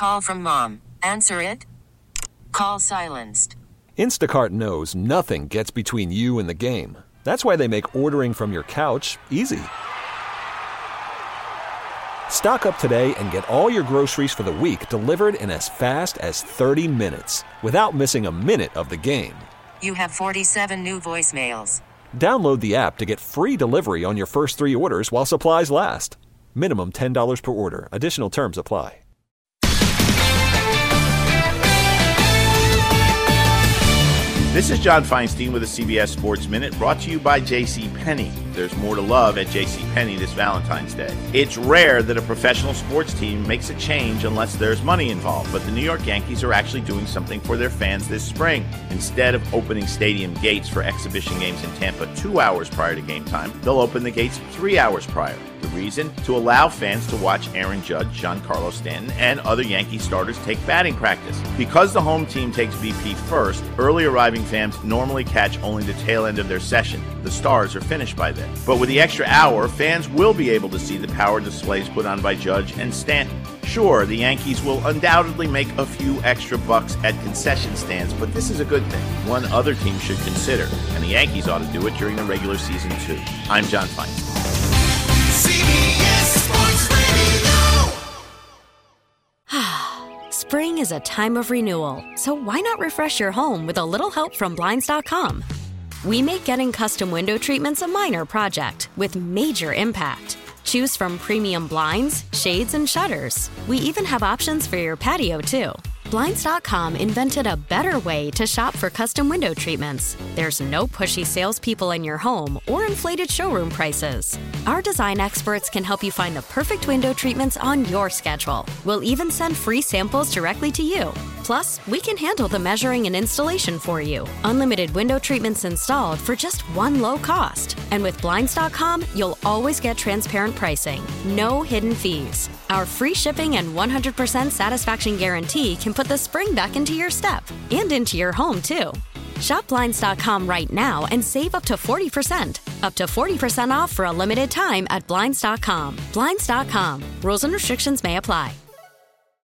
call from mom. Answer it. Call silenced. Instacart knows nothing gets between you and the game. That's why they make ordering from your couch easy. Stock up today and get all your groceries for the week delivered in as fast as 30 minutes without missing a minute of the game. You have 47 new voicemails. Download the app to get free delivery on your first 3 orders while supplies last. Minimum $10 per order. Additional terms apply. This is John Feinstein with a CBS Sports Minute, brought to you by JCPenney. There's more to love at JCPenney this Valentine's Day. It's rare that a professional sports team makes a change unless there's money involved, but the New York Yankees are actually doing something for their fans this spring. Instead of opening stadium gates for exhibition games in Tampa 2 hours prior to game time, they'll open the gates 3 hours prior. The reason? To allow fans to watch Aaron Judge, Giancarlo Stanton, and other Yankee starters take batting practice. Because the home team takes BP first, early arriving fans normally catch only the tail end of their session. The stars are finished by then. But with the extra hour, fans will be able to see the power displays put on by Judge and Stanton. Sure, the Yankees will undoubtedly make a few extra bucks at concession stands, but this is a good thing. One other team should consider, and the Yankees ought to do it during the regular season too. I'm John Feinstein. CBS Sports Radio. Spring is a time of renewal, so why not refresh your home with a little help from Blinds.com? We make getting custom window treatments a minor project with major impact. Choose from premium blinds, shades, and shutters. We even have options for your patio, too. Blinds.com invented a better way to shop for custom window treatments. There's no pushy salespeople in your home or inflated showroom prices. Our design experts can help you find the perfect window treatments on your schedule. We'll even send free samples directly to you. Plus, we can handle the measuring and installation for you. Unlimited window treatments installed for just one low cost. And with Blinds.com, you'll always get transparent pricing. No hidden fees. Our free shipping and 100% satisfaction guarantee can put the spring back into your step and into your home, too. Shop Blinds.com right now and save up to 40%. Up to 40% off for a limited time at Blinds.com. Blinds.com. Rules and restrictions may apply.